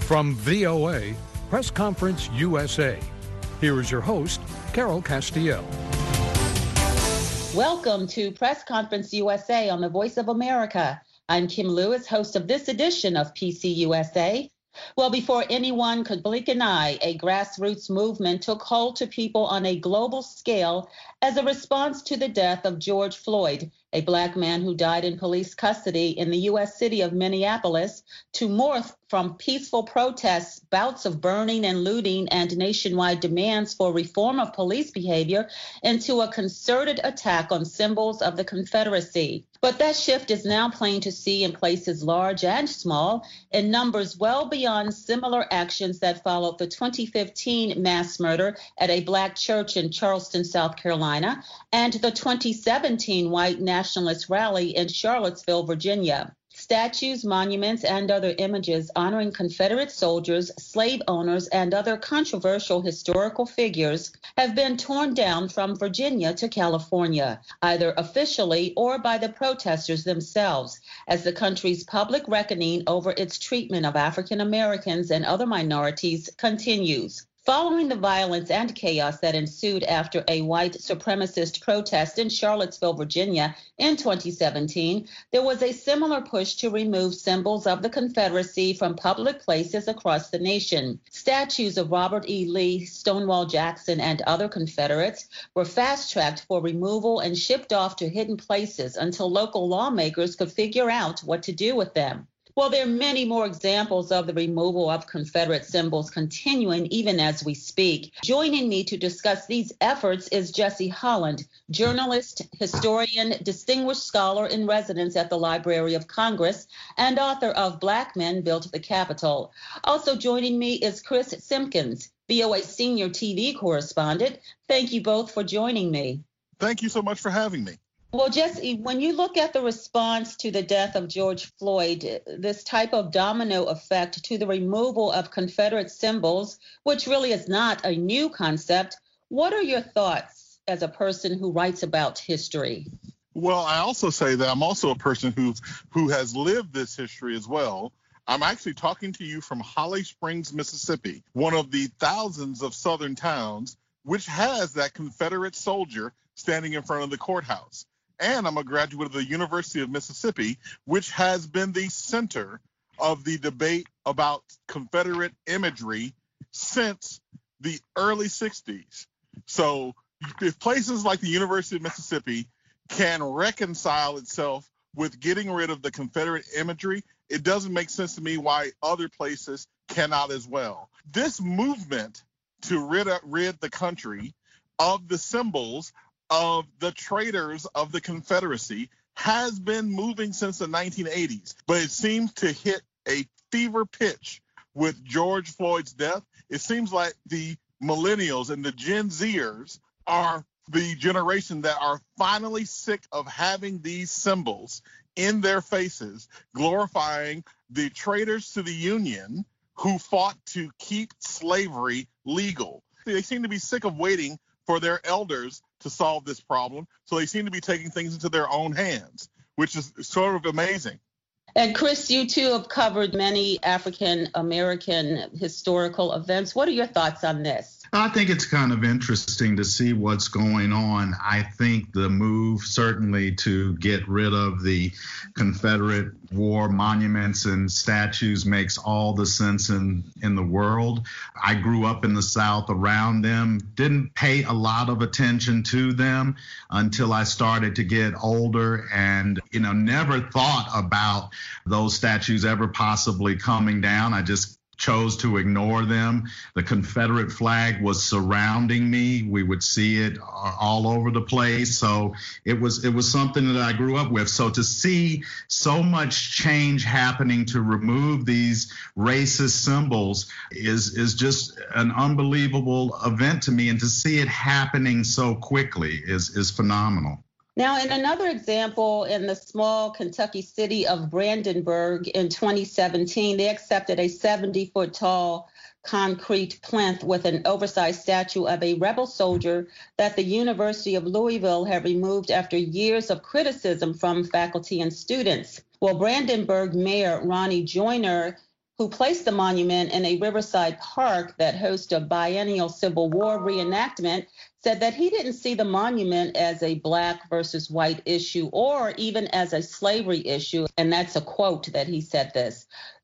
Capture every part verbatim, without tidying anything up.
From V O A, Press Conference U S A, here is your host, Carol Castiel. Welcome to Press Conference U S A on the Voice of America. I'm Kim Lewis, host of this edition of P C U S A. Well, before anyone could blink an eye, a grassroots movement took hold to people on a global scale as a response to the death of George Floyd, a black man who died in police custody in the U S city of Minneapolis, to morph from peaceful protests, bouts of burning and looting, and nationwide demands for reform of police behavior into a concerted attack on symbols of the Confederacy. But that shift is now plain to see in places large and small, in numbers well beyond similar actions that followed the twenty fifteen mass murder at a black church in Charleston, South Carolina, and the twenty seventeen white nationalist rally in Charlottesville, Virginia. Statues, monuments, and other images honoring Confederate soldiers, slave owners, and other controversial historical figures have been torn down from Virginia to California, either officially or by the protesters themselves, as the country's public reckoning over its treatment of African Americans and other minorities continues. Following the violence and chaos that ensued after a white supremacist protest in Charlottesville, Virginia in twenty seventeen, there was a similar push to remove symbols of the Confederacy from public places across the nation. Statues of Robert E. Lee, Stonewall Jackson, and other Confederates were fast-tracked for removal and shipped off to hidden places until local lawmakers could figure out what to do with them. Well, there are many more examples of the removal of Confederate symbols continuing even as we speak. Joining me to discuss these efforts is Jesse Holland, journalist, historian, distinguished scholar in residence at the Library of Congress, and author of Black Men Built the Capitol. Also joining me is Chris Simpkins, V O A senior T V correspondent. Thank you both for joining me. Thank you so much for having me. Well, Jesse, when you look at the response to the death of George Floyd, this type of domino effect to the removal of Confederate symbols, which really is not a new concept, what are your thoughts as a person who writes about history? Well, I also say that I'm also a person who who has lived this history as well. I'm actually talking to you from Holly Springs, Mississippi, one of the thousands of southern towns which has that Confederate soldier standing in front of the courthouse. And I'm a graduate of the University of Mississippi, which has been the center of the debate about Confederate imagery since the early sixties. So if places like the University of Mississippi can reconcile itself with getting rid of the Confederate imagery, it doesn't make sense to me why other places cannot as well. This movement to rid, rid the country of the symbols of the traitors of the Confederacy has been moving since the nineteen eighties, but it seems to hit a fever pitch with George Floyd's death. It seems like the millennials and the Gen Zers are the generation that are finally sick of having these symbols in their faces, glorifying the traitors to the Union who fought to keep slavery legal. They seem to be sick of waiting for their elders to solve this problem, so they seem to be taking things into their own hands, which is sort of amazing. And Chris, you too have covered many African American historical events. What are your thoughts on this? I think it's kind of interesting to see what's going on. I think the move certainly to get rid of the Confederate war monuments and statues makes all the sense in, in the world. I grew up in the South around them, didn't pay a lot of attention to them until I started to get older and, you know, never thought about those statues ever possibly coming down. I just chose to ignore them. The Confederate flag was surrounding me. We would see it all over the place. So it was it was something that I grew up with. So to see so much change happening to remove these racist symbols is is just an unbelievable event to me. And to see it happening so quickly is is phenomenal. Now, in another example, in the small Kentucky city of Brandenburg in twenty seventeen, they accepted a seventy-foot tall concrete plinth with an oversized statue of a rebel soldier that the University of Louisville had removed after years of criticism from faculty and students. Well, Brandenburg Mayor Ronnie Joyner, who placed the monument in a Riverside park that hosts a biennial Civil War reenactment, said that he didn't see the monument as a black versus white issue or even as a slavery issue. And that's a quote that he said this.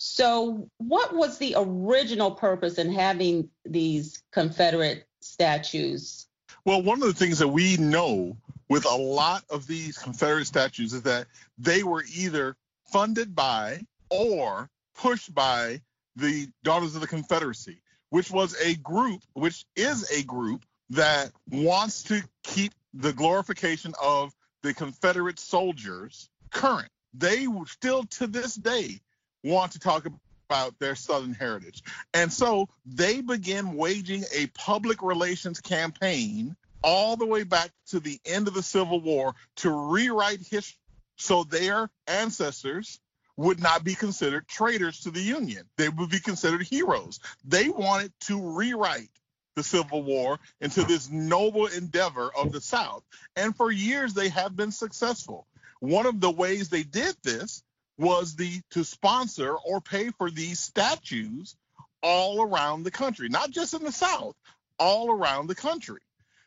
So what was the original purpose in having these Confederate statues? Well, one of the things that we know with a lot of these Confederate statues is that they were either funded by or pushed by the Daughters of the Confederacy, which was a group, which is a group that wants to keep the glorification of the Confederate soldiers current. They still to this day want to talk about their Southern heritage. And so they begin waging a public relations campaign all the way back to the end of the Civil War to rewrite history so their ancestors would not be considered traitors to the Union. They would be considered heroes. They wanted to rewrite the Civil War into this noble endeavor of the South. And for years, they have been successful. One of the ways they did this was the to sponsor or pay for these statues all around the country, not just in the South, all around the country.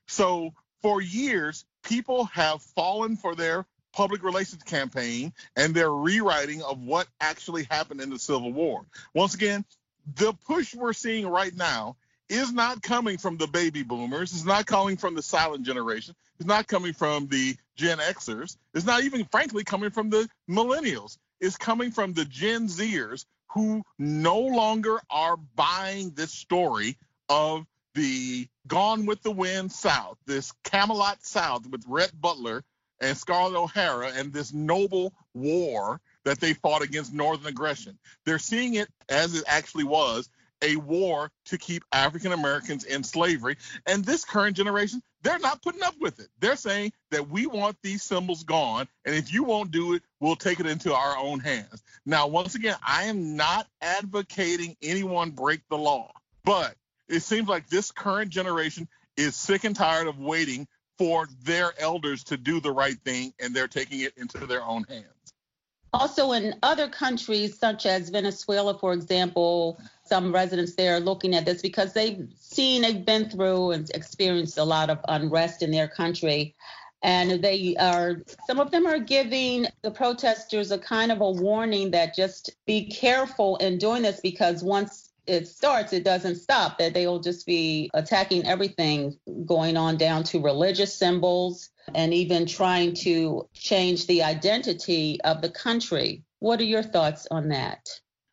So for years, people have fallen for their public relations campaign and their rewriting of what actually happened in the Civil War. Once again, the push we're seeing right now is not coming from the baby boomers. It's not coming from the silent generation. It's not coming from the Gen Xers. It's not even, frankly, coming from the millennials. It's coming from the Gen Zers who no longer are buying this story of the Gone with the Wind South, this Camelot South with Rhett Butler and Scarlett O'Hara and this noble war that they fought against Northern aggression. They're seeing it as it actually was, a war to keep African Americans in slavery. And this current generation, they're not putting up with it. They're saying that we want these symbols gone, and if you won't do it, we'll take it into our own hands. Now, once again, I am not advocating anyone break the law, but it seems like this current generation is sick and tired of waiting for their elders to do the right thing, and they're taking it into their own hands. Also, in other countries, such as Venezuela, for example, some residents there are looking at this because they've seen, they've been through and experienced a lot of unrest in their country. And they are, some of them are giving the protesters a kind of a warning that just be careful in doing this, because once it starts, it doesn't stop, that they will just be attacking everything, going on down to religious symbols and even trying to change the identity of the country. What are your thoughts on that?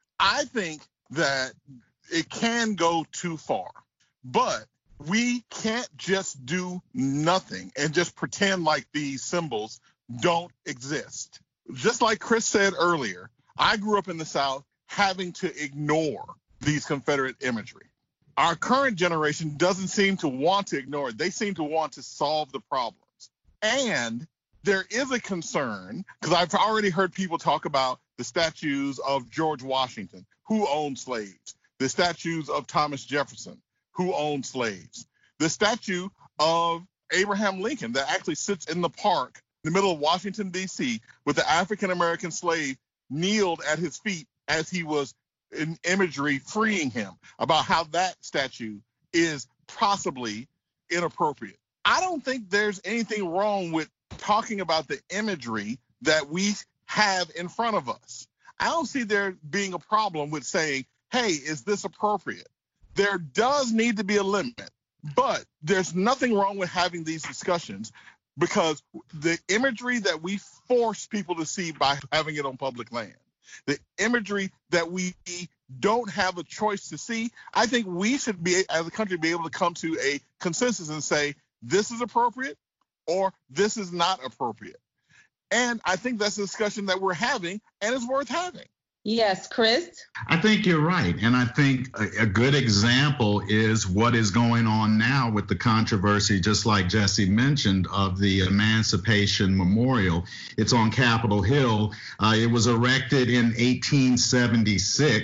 I think that it can go too far, but we can't just do nothing and just pretend like these symbols don't exist. Just like Chris said earlier, I grew up in the South having to ignore these Confederate imagery. Our current generation doesn't seem to want to ignore it. They seem to want to solve the problems. And there is a concern, because I've already heard people talk about the statues of George Washington, who owned slaves, the statues of Thomas Jefferson, who owned slaves, the statue of Abraham Lincoln that actually sits in the park in the middle of Washington, D C, with the African-American slave kneeled at his feet as he was in imagery freeing him, about how that statue is possibly inappropriate. I don't think there's anything wrong with talking about the imagery that we have in front of us. I don't see there being a problem with saying, hey, is this appropriate? There does need to be a limit, but there's nothing wrong with having these discussions, because the imagery that we force people to see by having it on public land, the imagery that we don't have a choice to see, I think we should be, as a country, be able to come to a consensus and say, this is appropriate or this is not appropriate. And I think that's a discussion that we're having, and it's worth having. Yes, Chris? I think you're right. And I think a, a good example is what is going on now with the controversy, just like Jesse mentioned, of the Emancipation Memorial. It's on Capitol Hill. Uh, it was erected in eighteen seventy-six.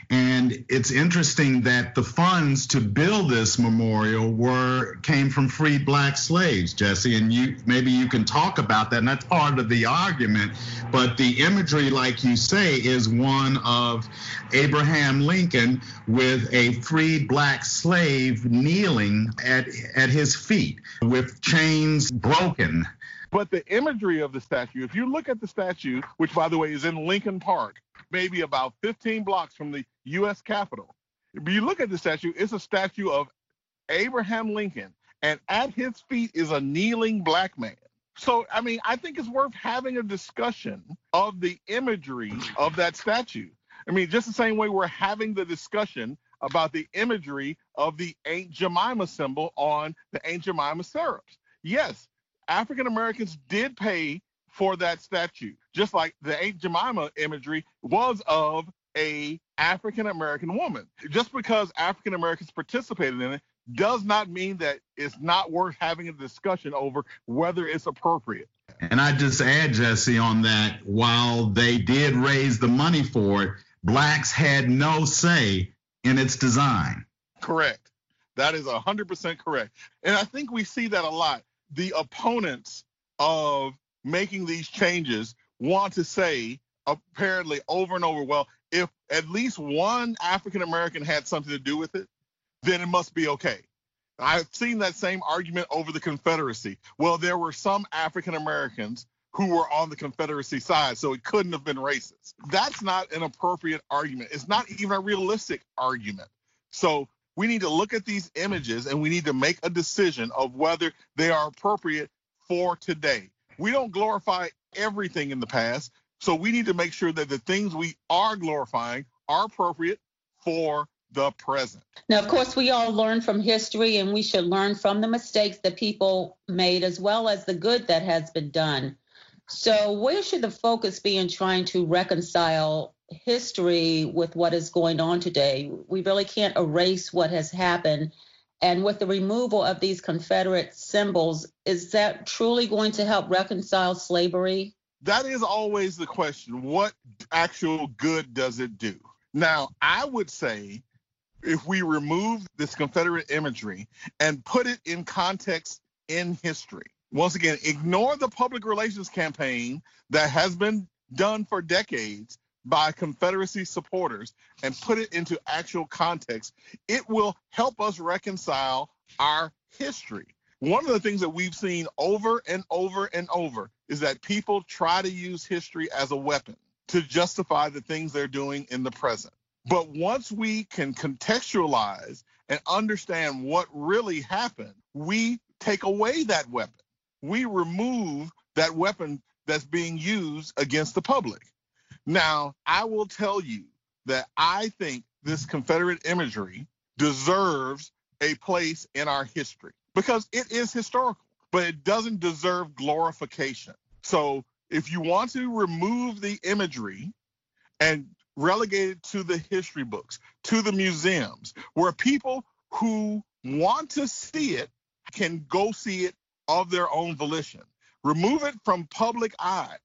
And it's interesting that the funds to build this memorial were came from freed black slaves, Jesse, and you maybe you can talk about that, and that's part of the argument. But the imagery, like you say, is one of Abraham Lincoln with a freed black slave kneeling at, at his feet with chains broken. But the imagery of the statue, if you look at the statue, which, by the way, is in Lincoln Park, maybe about fifteen blocks from the U S Capitol, if you look at the statue, it's a statue of Abraham Lincoln, and at his feet is a kneeling black man. So, I mean, I think it's worth having a discussion of the imagery of that statue. I mean, just the same way we're having the discussion about the imagery of the Aunt Jemima symbol on the Aunt Jemima syrups. Yes, African Americans did pay for that statue, just like the Aunt Jemima imagery was of a African American woman. Just because African Americans participated in it does not mean that it's not worth having a discussion over whether it's appropriate. And I just add, Jesse, on that, while they did raise the money for it, blacks had no say in its design. Correct. That is one hundred percent correct. And I think we see that a lot. The opponents of making these changes want to say, apparently over and over, well, if at least one African American had something to do with it, then it must be okay. I've seen that same argument over the Confederacy. Well, there were some African Americans who were on the Confederacy side, so it couldn't have been racist. That's not an appropriate argument. It's not even a realistic argument. So we need to look at these images and we need to make a decision of whether they are appropriate for today. We don't glorify everything in the past, so we need to make sure that the things we are glorifying are appropriate for the present. Now, of course, we all learn from history, and we should learn from the mistakes that people made as well as the good that has been done. So where should the focus be in trying to reconcile history with what is going on today? We really can't erase what has happened. And with the removal of these Confederate symbols, is that truly going to help reconcile slavery? That is always the question. What actual good does it do? Now, I would say if we remove this Confederate imagery and put it in context in history, once again, ignore the public relations campaign that has been done for decades by Confederacy supporters and put it into actual context, it will help us reconcile our history. One of the things that we've seen over and over and over is that people try to use history as a weapon to justify the things they're doing in the present. But once we can contextualize and understand what really happened, we take away that weapon. We remove that weapon that's being used against the public. Now, I will tell you that I think this Confederate imagery deserves a place in our history because it is historical, but it doesn't deserve glorification. So if you want to remove the imagery and relegate it to the history books, to the museums, where people who want to see it can go see it of their own volition. Remove it from public eyes.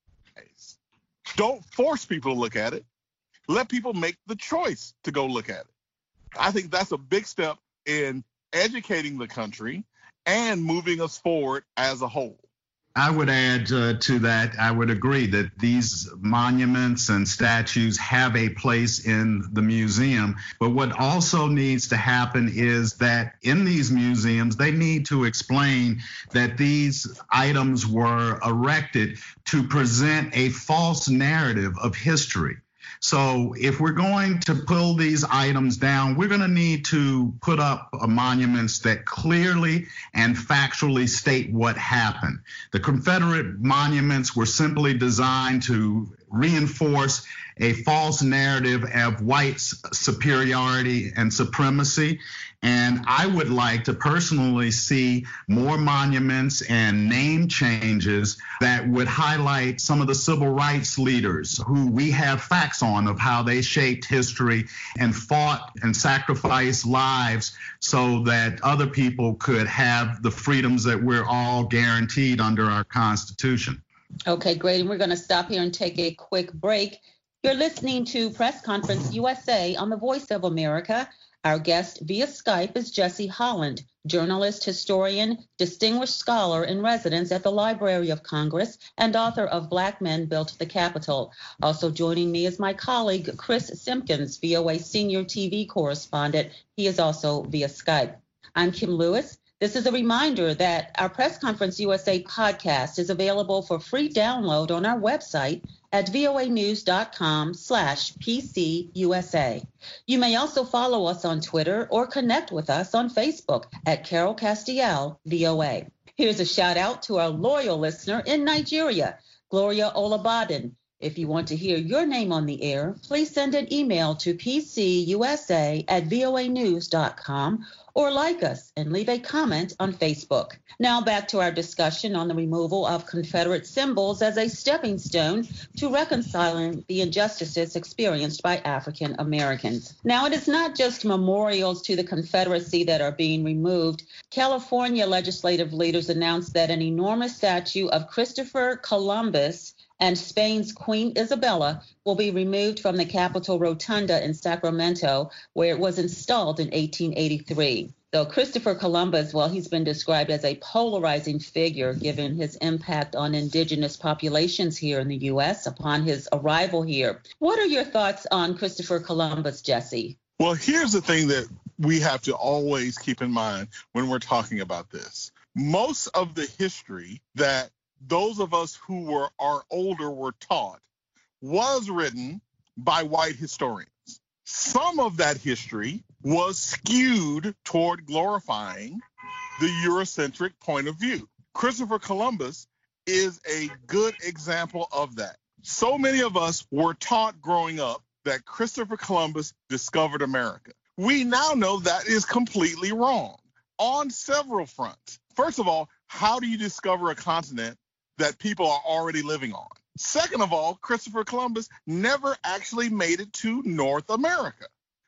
Don't force people to look at it. Let people make the choice to go look at it. I think that's a big step in educating the country and moving us forward as a whole. I would add uh, to that, I would agree that these monuments and statues have a place in the museum. But what also needs to happen is that in these museums, they need to explain that these items were erected to present a false narrative of history. So if we're going to pull these items down, we're going to need to put up monuments that clearly and factually state what happened. The Confederate monuments were simply designed to reinforce a false narrative of white superiority and supremacy. And I would like to personally see more monuments and name changes that would highlight some of the civil rights leaders who we have facts on of how they shaped history and fought and sacrificed lives so that other people could have the freedoms that we're all guaranteed under our Constitution. Okay, great. And we're going to stop here and take a quick break. You're listening to Press Conference U S A on the Voice of America. Our guest via Skype is Jesse Holland, journalist, historian, distinguished scholar in residence at the Library of Congress, and author of Black Men Built the Capitol. Also joining me is my colleague, Chris Simpkins, V O A senior T V correspondent. He is also via Skype. I'm Kim Lewis. This is a reminder that our Press Conference U S A podcast is available for free download on our website at voanews.com slash PCUSA. You may also follow us on Twitter or connect with us on Facebook at Carol Castiel, V O A. Here's a shout out to our loyal listener in Nigeria, Gloria Olabaden. If you want to hear your name on the air, please send an email to pcusa at voanews dot com or like us and leave a comment on Facebook. Now back to our discussion on the removal of Confederate symbols as a stepping stone to reconciling the injustices experienced by African Americans. Now, it is not just memorials to the Confederacy that are being removed. California legislative leaders announced that an enormous statue of Christopher Columbus and Spain's Queen Isabella will be removed from the Capitol Rotunda in Sacramento, where it was installed in eighteen eighty-three. So Christopher Columbus, well, he's been described as a polarizing figure given his impact on indigenous populations here in the U S upon his arrival here. What are your thoughts on Christopher Columbus, Jesse? Well, here's the thing that we have to always keep in mind when we're talking about this. Most of the history that those of us who were are older were taught was written by white historians. Some of that history was skewed toward glorifying the Eurocentric point of view. Christopher Columbus is a good example of that. So many of us were taught growing up that Christopher Columbus discovered America. We now know that is completely wrong on several fronts. First of all, how do you discover a continent that people are already living on? Second of all, Christopher Columbus never actually made it to North America.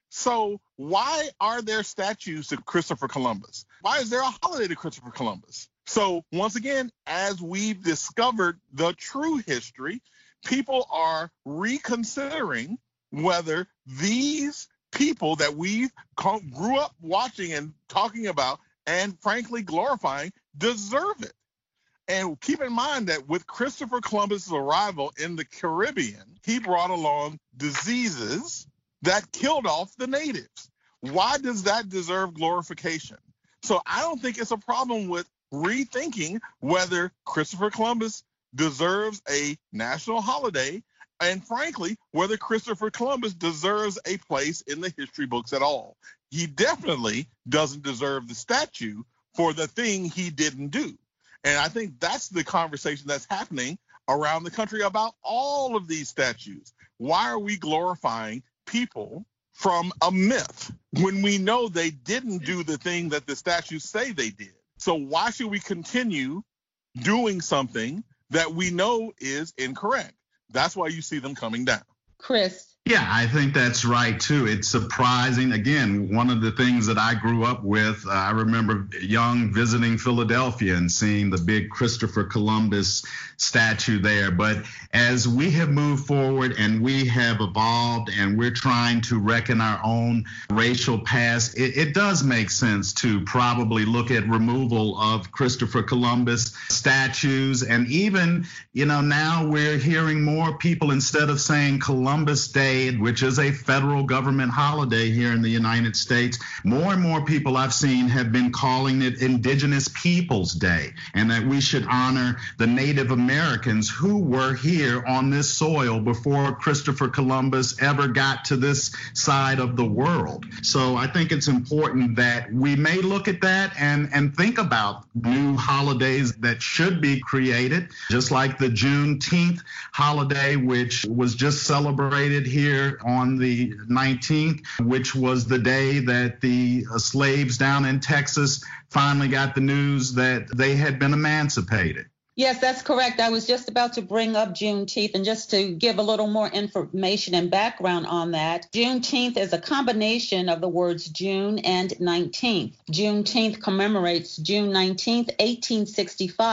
So why are there statues to Christopher Columbus? Why is there a holiday to Christopher Columbus? So once again, as we've discovered the true history, people are reconsidering whether these people that we grew up watching and talking about and frankly glorifying deserve it. And keep in mind that with Christopher Columbus's arrival in the Caribbean, he brought along diseases that killed off the natives. Why does that deserve glorification? So I don't think it's a problem with rethinking whether Christopher Columbus deserves a national holiday, and frankly, whether Christopher Columbus deserves a place in the history books at all. He definitely doesn't deserve the statue for the thing he didn't do. And I think that's the conversation that's happening around the country about all of these statues. Why are we glorifying people from a myth when we know they didn't do the thing that the statues say they did? So why should we continue doing something that we know is incorrect? That's why you see them coming down. Chris. Yeah, I think that's right, too. It's surprising. Again, one of the things that I grew up with, uh, I remember young visiting Philadelphia and seeing the big Christopher Columbus statue there. But as we have moved forward and we have evolved and we're trying to reckon our own racial past, it, it does make sense to probably look at removal of Christopher Columbus statues. And even, you know, now we're hearing more people, instead of saying Columbus Day, which is a federal government holiday here in the United States, more and more people I've seen have been calling it Indigenous Peoples Day, and that we should honor the Native Americans who were here on this soil before Christopher Columbus ever got to this side of the world. So I think it's important that we may look at that and, and think about new holidays that should be created, just like the Juneteenth holiday, which was just celebrated here Here on the nineteenth, which was the day that the slaves down in Texas finally got the news that they had been emancipated. Yes, that's correct. I was just about to bring up Juneteenth, and just to give a little more information and background on that, Juneteenth is a combination of the words June and nineteenth. Juneteenth commemorates June nineteenth, eighteen sixty-five,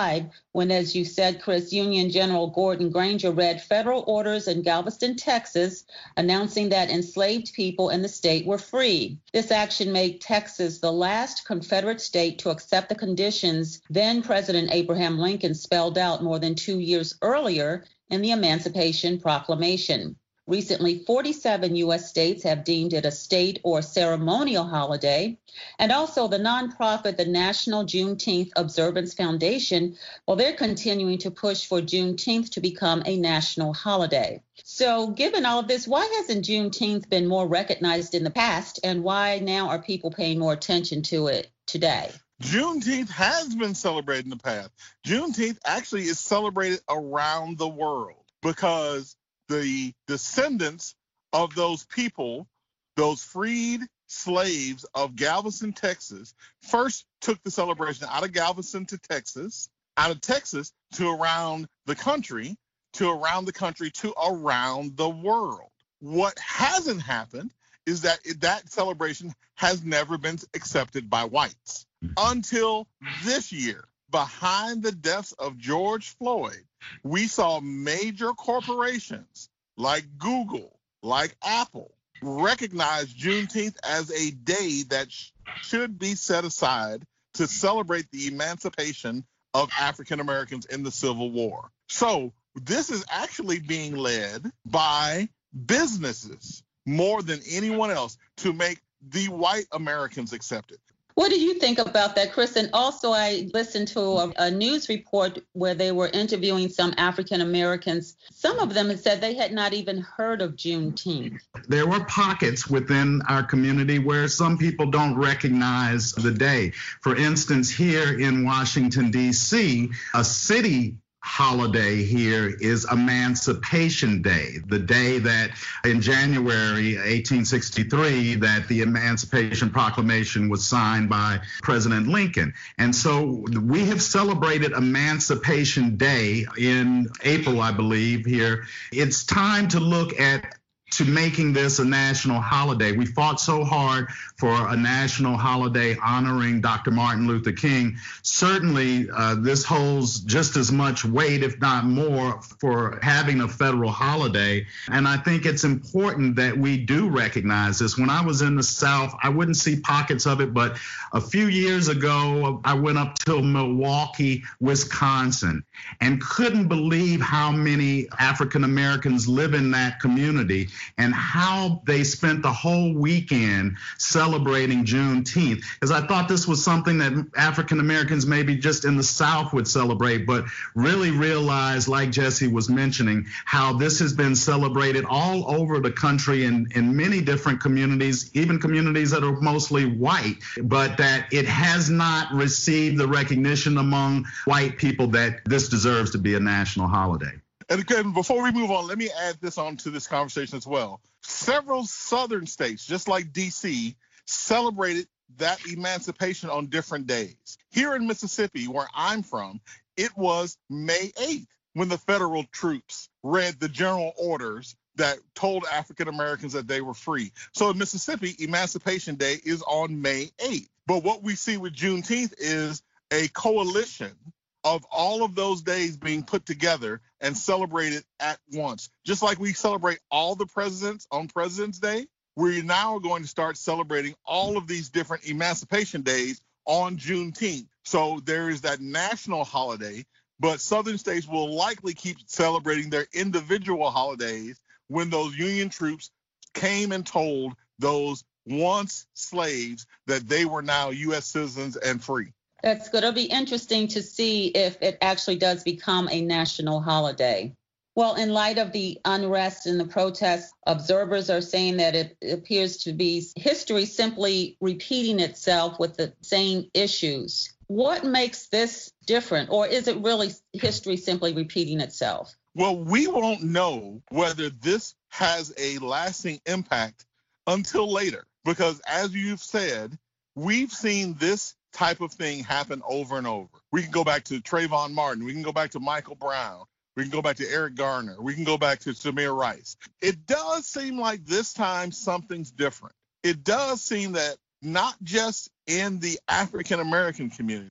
when, as you said, Chris, Union General Gordon Granger read federal orders in Galveston, Texas, announcing that enslaved people in the state were free. This action made Texas the last Confederate state to accept the conditions then President Abraham Lincoln spelled out more than two years earlier in the Emancipation Proclamation. Recently, forty-seven U S states have deemed it a state or ceremonial holiday. And also the nonprofit, the National Juneteenth Observance Foundation, well, they're continuing to push for Juneteenth to become a national holiday. So given all of this, why hasn't Juneteenth been more recognized in the past, and why now are people paying more attention to it today? Juneteenth has been celebrated in the past. Juneteenth actually is celebrated around the world because the descendants of those people, those freed slaves of Galveston, Texas, first took the celebration out of Galveston to Texas, out of Texas to around the country, to around the country, to around the world. What hasn't happened is that that celebration has never been accepted by whites until this year. Behind the deaths of George Floyd, we saw major corporations like Google, like Apple, recognize Juneteenth as a day that sh- should be set aside to celebrate the emancipation of African Americans in the Civil War. So this is actually being led by businesses more than anyone else to make the white Americans accept it. What do you think about that, Chris? And also, I listened to a, a news report where they were interviewing some African Americans. Some of them had said they had not even heard of Juneteenth. There were pockets within our community where some people don't recognize the day. For instance, here in Washington, D C, a city holiday here is Emancipation Day, the day that in January eighteen sixty-three that the Emancipation Proclamation was signed by President Lincoln. And so we have celebrated Emancipation Day in April, I believe, here. It's time to look at to making this a national holiday. We fought so hard for a national holiday honoring Doctor Martin Luther King. Certainly, uh, this holds just as much weight, if not more, for having a federal holiday. And I think it's important that we do recognize this. When I was in the South, I wouldn't see pockets of it, but a few years ago, I went up to Milwaukee, Wisconsin, and couldn't believe how many African Americans live in that community and how they spent the whole weekend celebrating Juneteenth. Because I thought this was something that African Americans maybe just in the South would celebrate, but really realize, like Jesse was mentioning, how this has been celebrated all over the country in, in many different communities, even communities that are mostly white, but that it has not received the recognition among white people that this deserves to be a national holiday. And again, before we move on, let me add this on to this conversation as well. Several southern states, just like D C, celebrated that emancipation on different days. Here in Mississippi, where I'm from, it was May eighth when the federal troops read the general orders that told African Americans that they were free. So in Mississippi, Emancipation Day is on May eighth. But what we see with Juneteenth is a coalition of all of those days being put together and celebrated at once. Just like we celebrate all the presidents on President's Day, we're now going to start celebrating all of these different emancipation days on Juneteenth. So there is that national holiday, but southern states will likely keep celebrating their individual holidays when those Union troops came and told those once slaves that they were now U S citizens and free. That's good. It'll be interesting to see if it actually does become a national holiday. Well, in light of the unrest and the protests, observers are saying that it appears to be history simply repeating itself with the same issues. What makes this different, or is it really history simply repeating itself? Well, we won't know whether this has a lasting impact until later, because as you've said, we've seen this type of thing happen over and over. We can go back to Trayvon Martin. We can go back to Michael Brown. We can go back to Eric Garner. We can go back to Tamir Rice. It does seem like this time something's different. It does seem that not just in the African American community,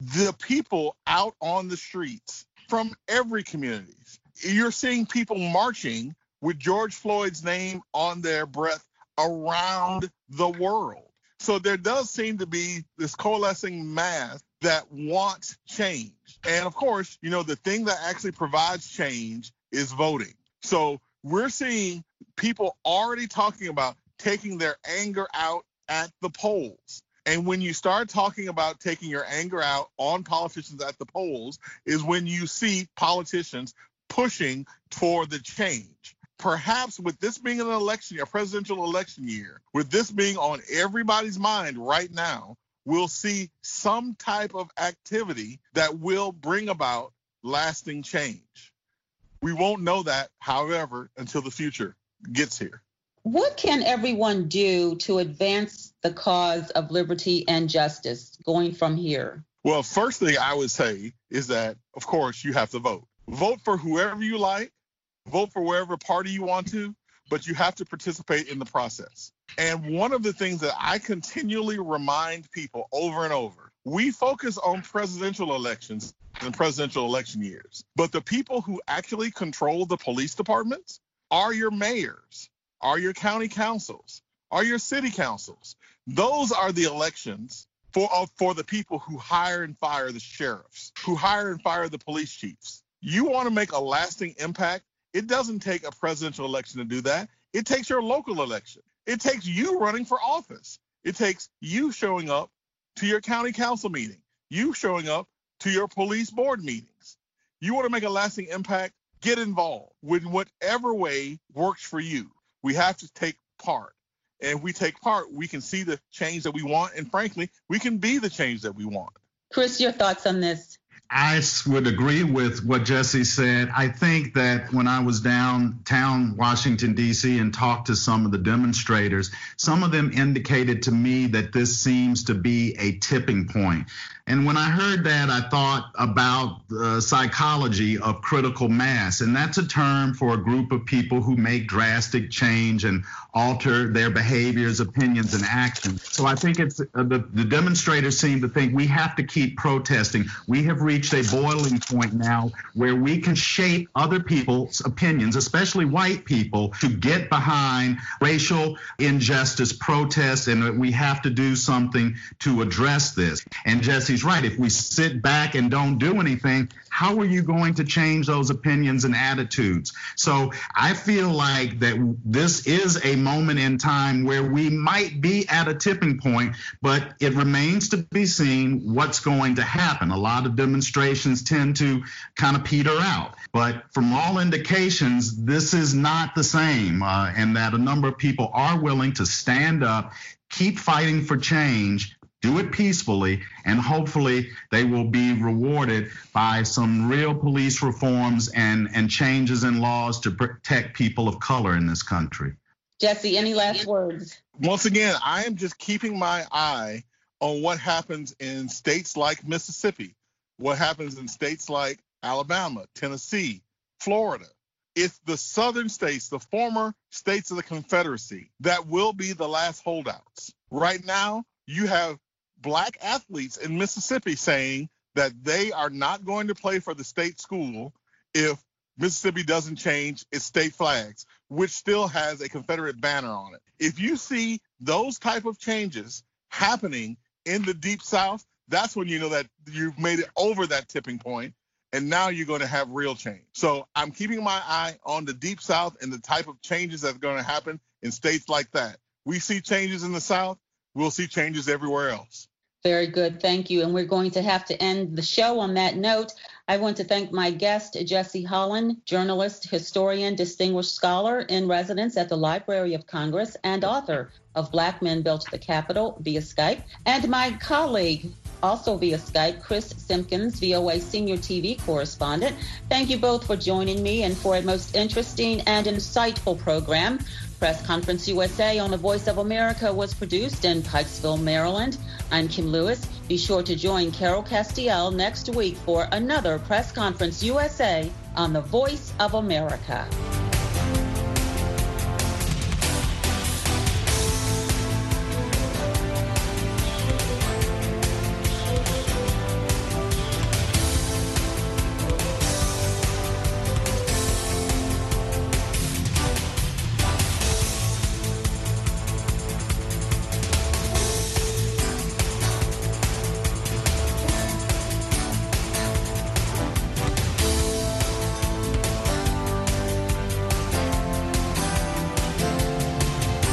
the people out on the streets from every community. You're seeing people marching with George Floyd's name on their breath around the world. So there does seem to be this coalescing mass that wants change. And of course, you know, the thing that actually provides change is voting. So we're seeing people already talking about taking their anger out at the polls. And when you start talking about taking your anger out on politicians at the polls is when you see politicians pushing for the change. Perhaps with this being an election, a presidential election year, with this being on everybody's mind right now, we'll see some type of activity that will bring about lasting change. We won't know that, however, until the future gets here. What can everyone do to advance the cause of liberty and justice going from here? Well, first thing I would say is that, of course, you have to vote. Vote for whoever you like, vote for wherever party you want to, but you have to participate in the process. And one of the things that I continually remind people over and over, we focus on presidential elections and presidential election years, but the people who actually control the police departments are your mayors, are your county councils, are your city councils. Those are the elections for, uh, for the people who hire and fire the sheriffs, who hire and fire the police chiefs. You want to make a lasting impact, it doesn't take a presidential election to do that. It takes your local election. It takes you running for office. It takes you showing up to your county council meeting, you showing up to your police board meetings. You want to make a lasting impact, get involved in whatever way works for you. We have to take part. And if we take part, we can see the change that we want. And frankly, we can be the change that we want. Chris, your thoughts on this? I would agree with what Jesse said. I think that when I was downtown Washington, D C and talked to some of the demonstrators, some of them indicated to me that this seems to be a tipping point. And when I heard that, I thought about the psychology of critical mass. And that's a term for a group of people who make drastic change and alter their behaviors, opinions, and actions. So I think it's uh, the, the demonstrators seem to think we have to keep protesting. We have reached a boiling point now where we can shape other people's opinions, especially white people, to get behind racial injustice protests, and we have to do something to address this. And Jesse's right. If we sit back and don't do anything, how are you going to change those opinions and attitudes? So I feel like that this is a moment in time where we might be at a tipping point, but it remains to be seen what's going to happen. A lot of demonstrations tend to kind of peter out, but from all indications, this is not the same, uh, and that a number of people are willing to stand up, keep fighting for change, do it peacefully, and hopefully they will be rewarded by some real police reforms and, and changes in laws to protect people of color in this country. Jesse, any last words? Once again, I am just keeping my eye on what happens in states like Mississippi, what happens in states like Alabama, Tennessee, Florida. It's the southern states, the former states of the Confederacy, that will be the last holdouts. Right now, you have Black athletes in Mississippi saying that they are not going to play for the state school if Mississippi doesn't change its state flags, which still has a Confederate banner on it. If you see those type of changes happening in the Deep South, that's when you know that you've made it over that tipping point, and now you're going to have real change. So I'm keeping my eye on the Deep South and the type of changes that's going to happen in states like that. We see changes in the South, we'll see changes everywhere else. Very good. Thank you. And we're going to have to end the show on that note. I want to thank my guest, Jesse Holland, journalist, historian, distinguished scholar in residence at the Library of Congress, and author of Black Men Built the Capitol via Skype, and my colleague, also via Skype, Chris Simpkins, V O A senior T V correspondent. Thank you both for joining me and for a most interesting and insightful program. Press Conference U S A on the Voice of America was produced in Pikesville, Maryland. I'm Kim Lewis. Be sure to join Carol Castiel next week for another Press Conference U S A on the Voice of America.